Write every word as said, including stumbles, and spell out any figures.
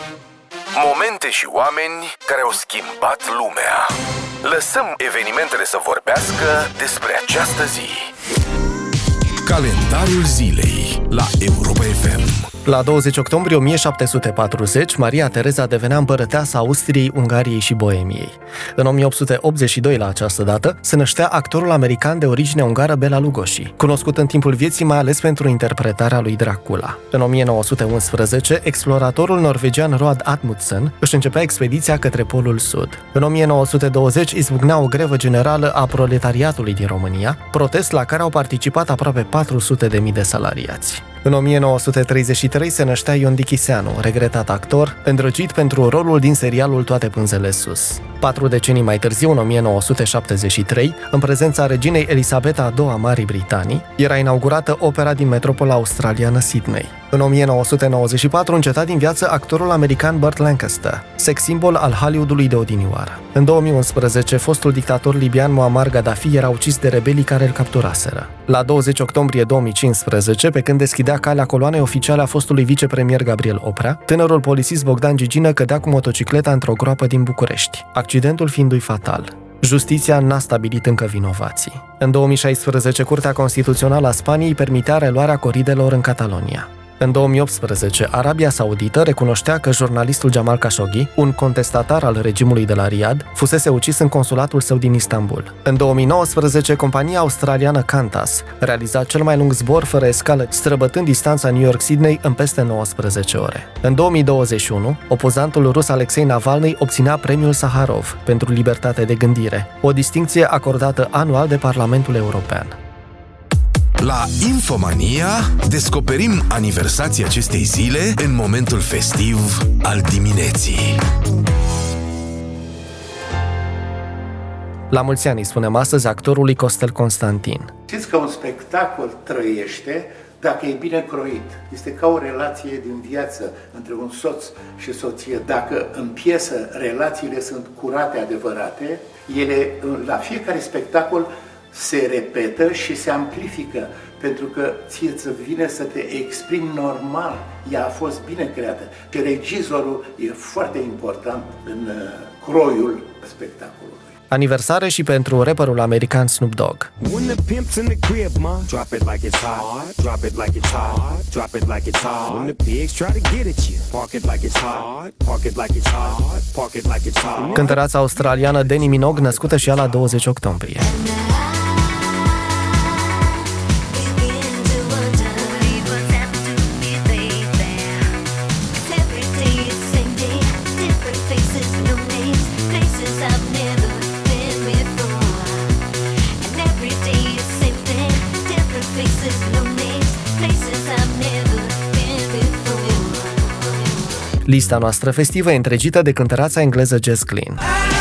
Momente și oameni care au schimbat lumea. Lăsăm evenimentele să vorbească despre această zi. Calendarul zilei la Europa F M. La douăzeci octombrie o mie șapte sute patruzeci, Maria Tereza devenea împărăteasa Austriei, Ungariei și Boemiei. În o mie opt sute optzeci și doi, la această dată, se năștea actorul american de origine ungară Bela Lugosi, cunoscut în timpul vieții mai ales pentru interpretarea lui Dracula. În o mie nouă sute unsprezece, exploratorul norvegian Roald Amundsen își începea expediția către Polul Sud. În o mie nouă sute douăzeci izbucnea o grevă generală a proletariatului din România, protest la care au participat aproape patru sute de mii de salariați. În o mie nouă sute treizeci și trei se năștea Ion Dichiseanu, regretat actor, îndrăgit pentru rolul din serialul Toate pânzele sus. Patru decenii mai târziu, în o mie nouă sute șaptezeci și trei, în prezența reginei Elisabeta a doua a Marii Britanii, era inaugurată opera din metropola australiană Sydney. În o mie nouă sute nouăzeci și patru înceta din viață actorul american Burt Lancaster, sex simbol al Hollywoodului de odinioară. În două mii unsprezece, fostul dictator libian Muammar Gaddafi era ucis de rebelii care îl capturaseră. La douăzeci octombrie două mii cincisprezece, pe când deschidea calea coloanei oficiale a fostului vicepremier Gabriel Oprea, tânărul polițist Bogdan Gigină cădea cu motocicleta într-o groapă din București, accidentul fiindu-i fatal. Justiția n-a stabilit încă vinovații. În două mii șaisprezece, Curtea Constituțională a Spaniei permitea reluarea coridelor în Catalonia. În două mii optsprezece, Arabia Saudită recunoștea că jurnalistul Jamal Khashoggi, un contestatar al regimului de la Riyadh, fusese ucis în consulatul său din Istanbul. În două mii nouăsprezece, compania australiană Qantas realiza cel mai lung zbor fără escală, străbătând distanța New York-Sydney în peste nouăsprezece ore. În două mii douăzeci și unu, opozantul rus Alexei Navalny obținea premiul Saharov pentru libertate de gândire, o distincție acordată anual de Parlamentul European. La Infomania descoperim aniversația acestei zile în momentul festiv al dimineții. La mulți ani îi spunem astăzi actorului Costel Constantin. Știți că un spectacol trăiește dacă e bine croit. Este ca o relație din viață între un soț și soție. Dacă în piesă relațiile sunt curate, adevărate, ele la fiecare spectacol se repetă și se amplifică, pentru că ție îți vine să te exprimi normal. Ea a fost bine creată. Și regizorul e foarte important în croiul spectacolului. Aniversare și pentru rapperul american Snoop Dogg. Cântăreața australiană Dannii Minogue, născută și ea la douăzeci octombrie. Lista noastră festivă e întregită de cântăreața engleză Jess Glynne.